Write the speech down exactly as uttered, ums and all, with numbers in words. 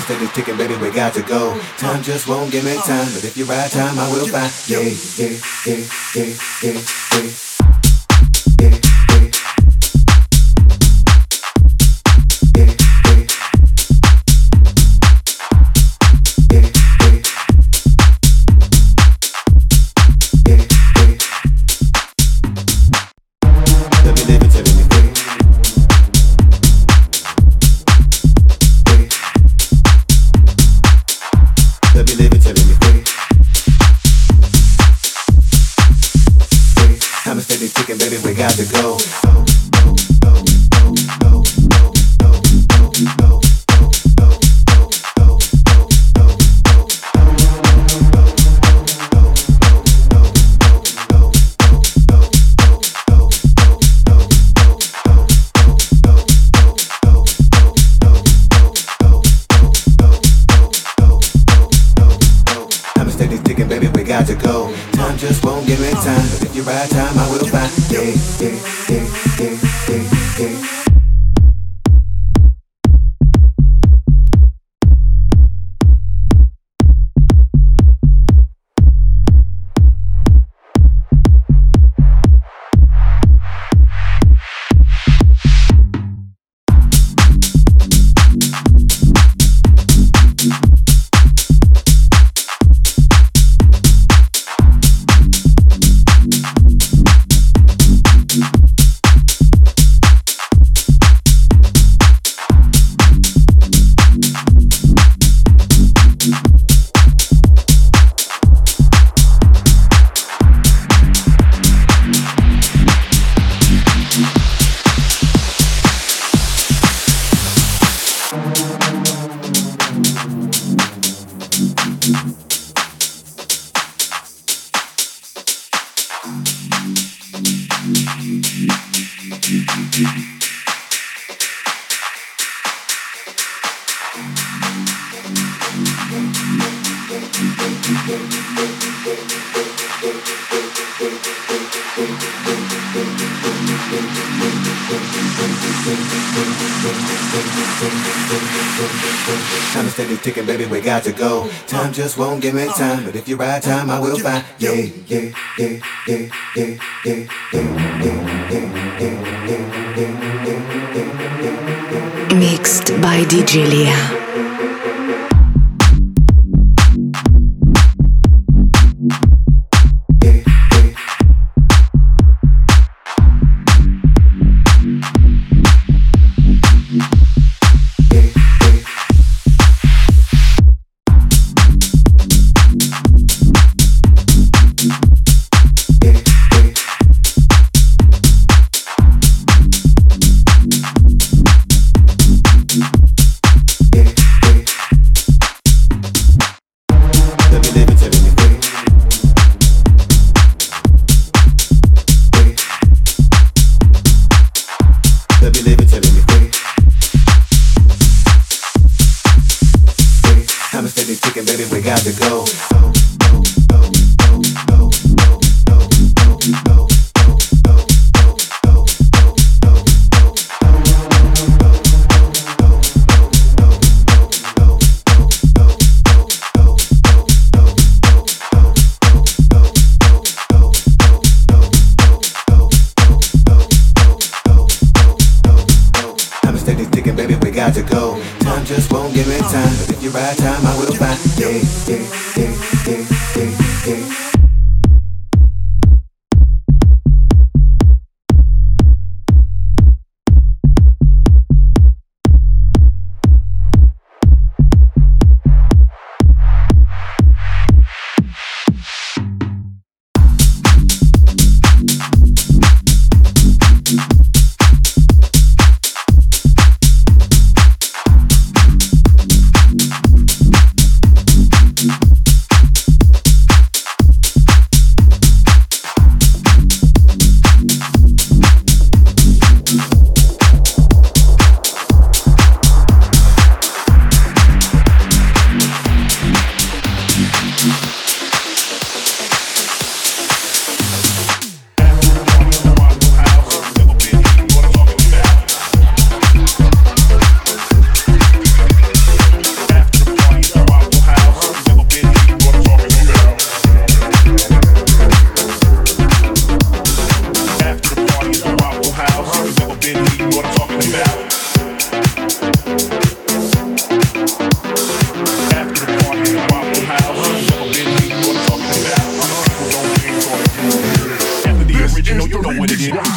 steady ticking, baby, we got to go. Time just won't give me time, but if you ride time, I will find. Yeah, yeah, yeah, yeah, yeah, yeah. Time is steady ticking, baby, we got to go. Time just won't give me time, but if you ride time, I will find. Yeah, yeah, yeah, yeah, yeah, yeah, yeah, yeah. Mixed by D J Lia. with it.